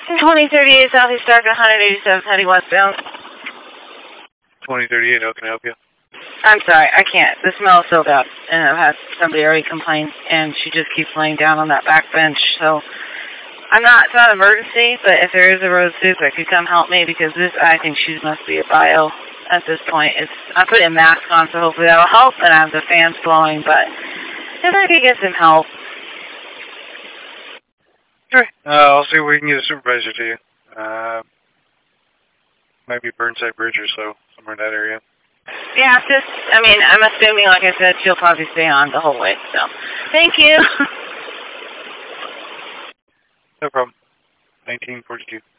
2038 Southeast Stark, 187 heading westbound. 2038, how can I help you? I'm sorry, I can't. The smell is so bad. And I've had somebody already complain, and she just keeps laying down on that back bench. So, it's not an emergency, but if there is a road super, could come help me because I think she must be a bio at this point. I'm putting a mask on, so hopefully that'll help, and I have the fans blowing, but if I could get some help. Sure. I'll see if we can get a supervisor to you. Might be Burnside Bridge or so, somewhere in that area. Yeah, I'm assuming, like I said, she'll probably stay on the whole way, so. Thank you. No problem. 1942.